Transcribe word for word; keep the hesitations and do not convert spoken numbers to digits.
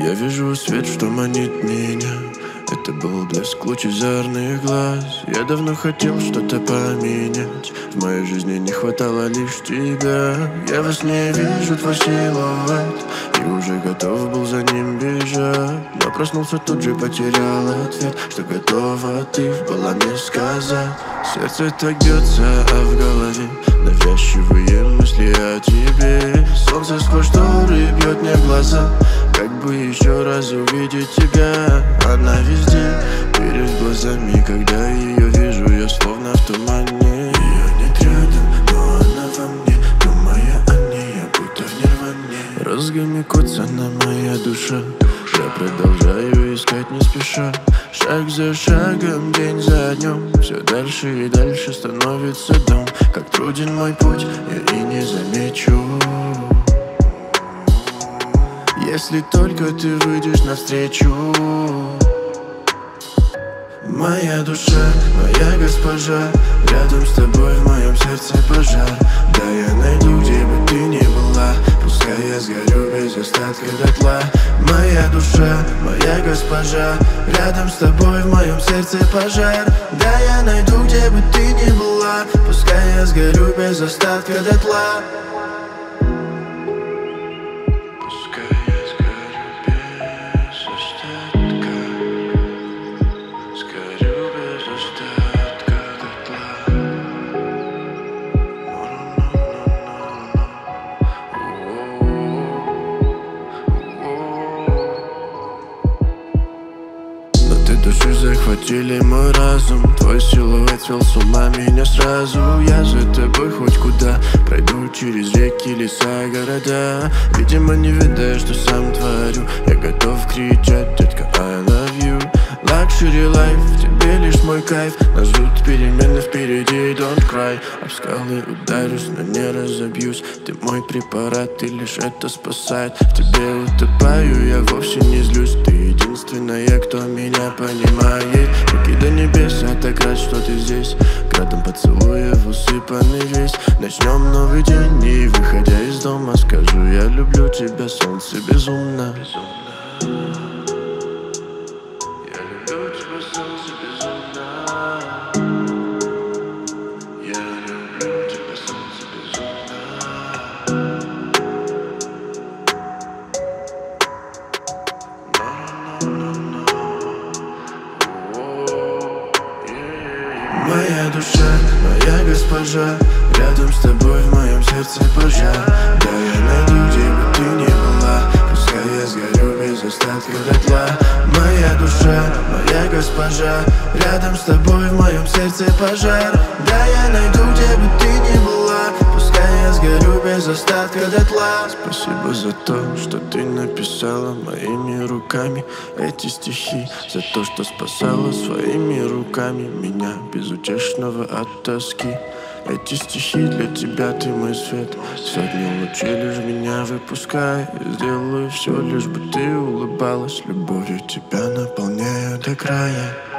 Я вижу свет, что манит меня. Это был блеск лучезарных глаз. Я давно хотел что-то поменять. В моей жизни не хватало лишь тебя. Я во сне вижу твой силуэт и уже готов был за ним бежать. Но проснулся, тут же потерял ответ. Что готова ты была мне сказать. Сердце так бьется, а в голове навязчивые мысли о тебе. Солнце сквозь шторы бьет мне в глаза. Как бы еще раз увидеть тебя. Она везде, перед глазами. Когда ее вижу, я словно в тумане. Ее нет рядом, но она во мне. Думая о ней, я будто в нирване. Розгами куцана моя душа. Я продолжаю искать не спеша. Шаг за шагом, день за днем. Все дальше и дальше становится дом. Как труден мой путь, я и не замечу. Если только ты выйдешь навстречу. Моя душа, моя госпожа, рядом с тобой в моем сердце пожар. Да я найду, где бы ты ни была. Пускай я сгорю без остатка дотла. Моя душа, моя госпожа, рядом с тобой в моем сердце пожар. Да я найду, где бы ты ни была. Пускай я сгорю без остатка дотла. Души захватили мой разум. Твой силуэт свел с ума меня сразу. Я за тобой хоть куда. Пройду через реки, леса, города. Видимо, не видая, что сам творю. Я готов кричать, детка, I love you. Luxury life, в тебе лишь мой кайф. Нас ждут перемены впереди, don't cry. Об скалы ударюсь, но не разобьюсь. Ты мой препарат, и лишь это спасает. В тебе утопаю, я вовсе не злюсь. Ты единственная, кто меня понимает. Руки до небес, я так рад, что ты здесь. Градом поцелуев усыпанный весь. Начнем новый день, и выходя из дома скажу: я люблю тебя, солнце, безумно. Моя душа, моя госпожа, рядом с тобой в моем сердце пожар. Да я найду, где бы ты ни была. Пускай я сгорю без остатка дотла. Моя душа, моя госпожа, рядом с тобой в моем сердце пожар. Да я найду, где бы ты ни была. Пускай я сгорю без остатка дотла. Спасибо за то, что ты написала моими руками эти стихи. За то, что спасала своими руками меня, безутешного от тоски. Эти стихи для тебя, ты мой свет. Сотни лучей лишь меня выпускай. Я сделаю все, лишь бы ты улыбалась. Любовью тебя наполняю до края.